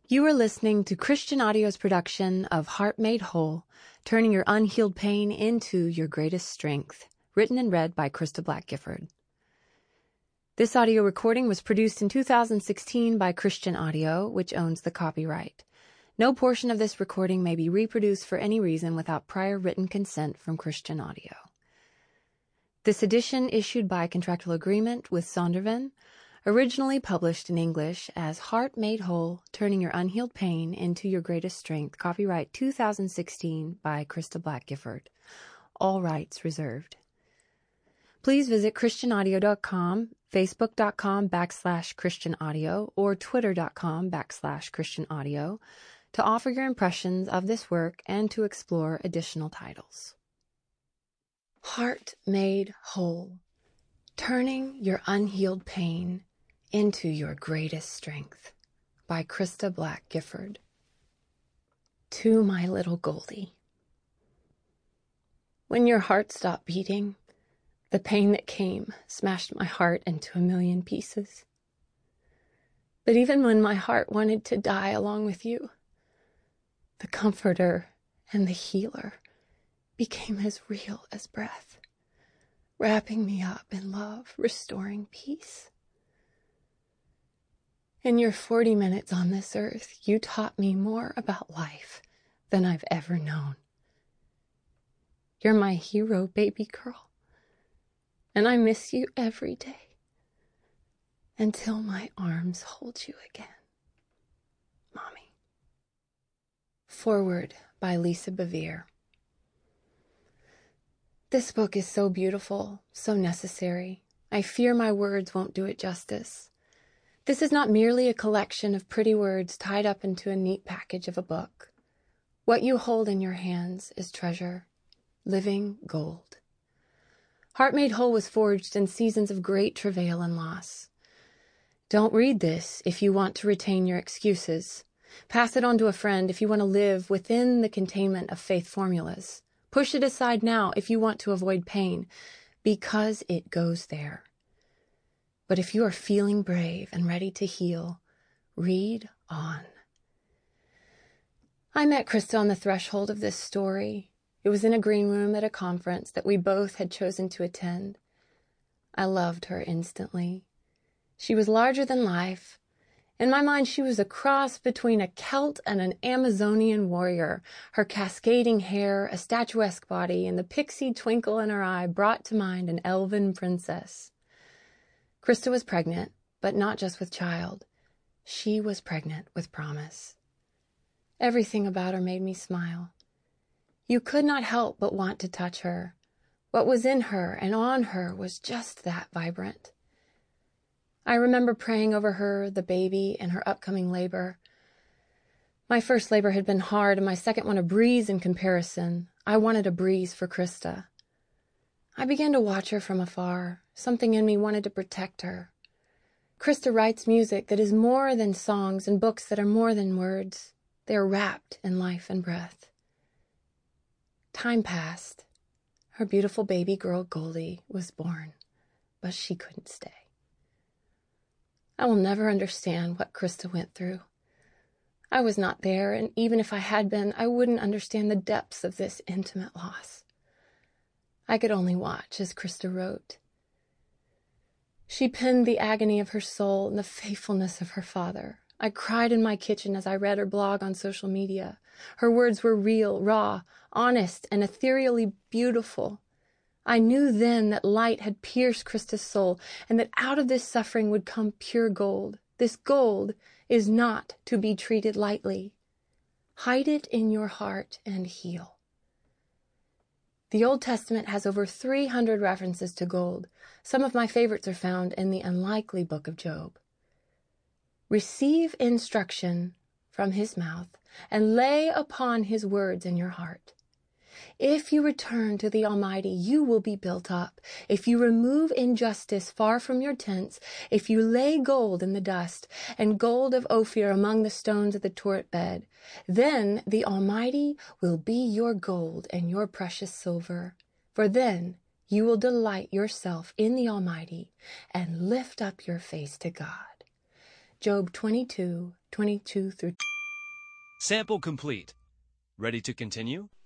You are listening to Christian Audio's production of Heart Made Whole, Turning Your Unhealed Pain into Your Greatest Strength, written and read by Krista Black Gifford. This audio recording was produced in 2016 by Christian Audio, which owns the copyright. No portion of this recording may be reproduced for any reason without prior written consent from Christian Audio. This edition, issued by contractual agreement with Zondervan, originally published in English as Heart Made Whole, Turning Your Unhealed Pain into Your Greatest Strength, copyright 2016 by Krista Black Gifford. All rights reserved. Please visit christianaudio.com, facebook.com/christianaudio, or twitter.com/christianaudio to offer your impressions of this work and to explore additional titles. Heart Made Whole, Turning Your Unhealed Pain into Your Greatest Strength by Krista Black Gifford. To my little Goldie. When your heart stopped beating, the pain that came smashed my heart into a million pieces. But even when my heart wanted to die along with you, the comforter and the healer became as real as breath, wrapping me up in love, restoring peace. In your 40 minutes on this earth, you taught me more about life than I've ever known. You're my hero, baby girl, and I miss you every day until my arms hold you again. Mommy. Foreword by Lisa Bevere. This book is so beautiful, so necessary. I fear my words won't do it justice. This is not merely a collection of pretty words tied up into a neat package of a book. What you hold in your hands is treasure, living gold. Heart Made Whole was forged in seasons of great travail and loss. Don't read this if you want to retain your excuses. Pass it on to a friend if you want to live within the containment of faith formulas. Push it aside now if you want to avoid pain, because it goes there. But if you are feeling brave and ready to heal, read on. I met Krista on the threshold of this story. It was in a green room at a conference that we both had chosen to attend. I loved her instantly. She was larger than life. In my mind, she was a cross between a Celt and an Amazonian warrior. Her cascading hair, a statuesque body, and the pixie twinkle in her eye brought to mind an elven princess. Krista was pregnant, but not just with child. She was pregnant with promise. Everything about her made me smile. You could not help but want to touch her. What was in her and on her was just that vibrant. I remember praying over her, the baby, and her upcoming labor. My first labor had been hard, and my second one a breeze in comparison. I wanted a breeze for Krista. I began to watch her from afar. Something in me wanted to protect her. Krista writes music that is more than songs and books that are more than words. They are wrapped in life and breath. Time passed. Her beautiful baby girl, Goldie, was born, but she couldn't stay. I will never understand what Krista went through. I was not there, and even if I had been, I wouldn't understand the depths of this intimate loss. I could only watch as Krista wrote. She penned the agony of her soul and the faithfulness of her father. I cried in my kitchen as I read her blog on social media. Her words were real, raw, honest, and ethereally beautiful. I knew then that light had pierced Krista's soul and that out of this suffering would come pure gold. This gold is not to be treated lightly. Hide it in your heart and heal. The Old Testament has over 300 references to gold. Some of my favorites are found in the unlikely book of Job. Receive instruction from his mouth and lay upon his words in your heart. If you return to the Almighty, you will be built up. If you remove injustice far from your tents, if you lay gold in the dust and gold of Ophir among the stones of the turret bed, then the Almighty will be your gold and your precious silver. For then you will delight yourself in the Almighty and lift up your face to God. Job 22:22 through Sample complete. Ready to continue?